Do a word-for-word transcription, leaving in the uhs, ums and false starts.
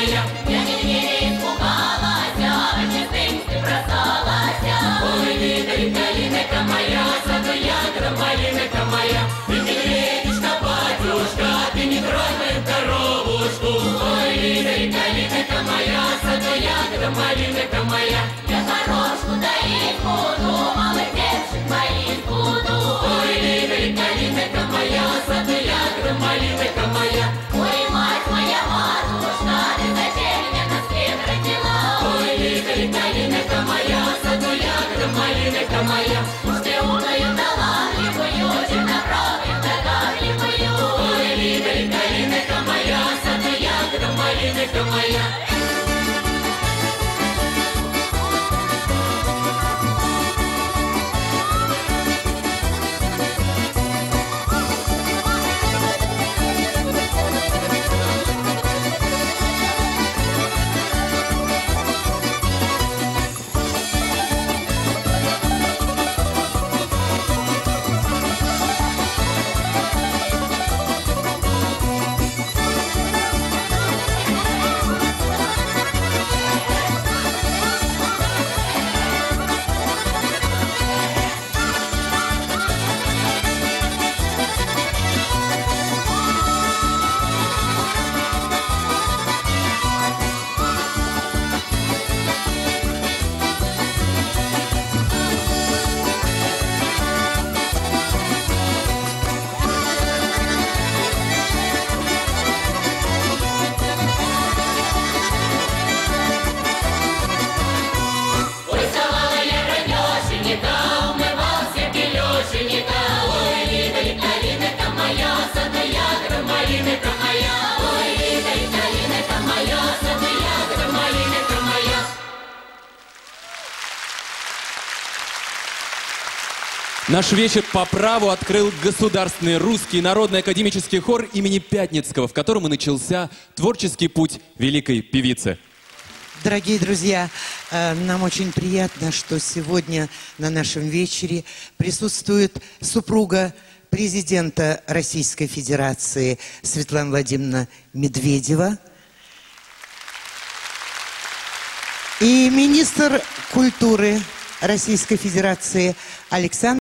моя. Я не испугалась, а чистым бросалась. Ой, Лидочка, Лидочка моя, саду ягода, малинка моя. Ты медведичка, батюшка, ты не трогай мою коровушку. Ой, Лидочка, Лидочка моя, саду ягода, малинка моя. Я хорошку доить буду, малых девушек моих буду. Ой, Лидочка, Лидочка моя, саду ягода, малинка моя. Ой, мать моя, матушка, ты зачем меня на свет родила? Ой, Лидочка, Лидочка моя, саду ягода, малинка моя. Уж ты умную, талантливую, чернобровую, догадливую. Ой, Лидочка, Лидочка моя, саду ягода, малинка моя. Наш вечер по праву открыл Государственный русский народный академический хор имени Пятницкого, в котором и начался творческий путь великой певицы. Дорогие друзья, нам очень приятно, что сегодня на нашем вечере присутствует супруга президента Российской Федерации Светлана Владимировна Медведева и министр культуры Российской Федерации Александр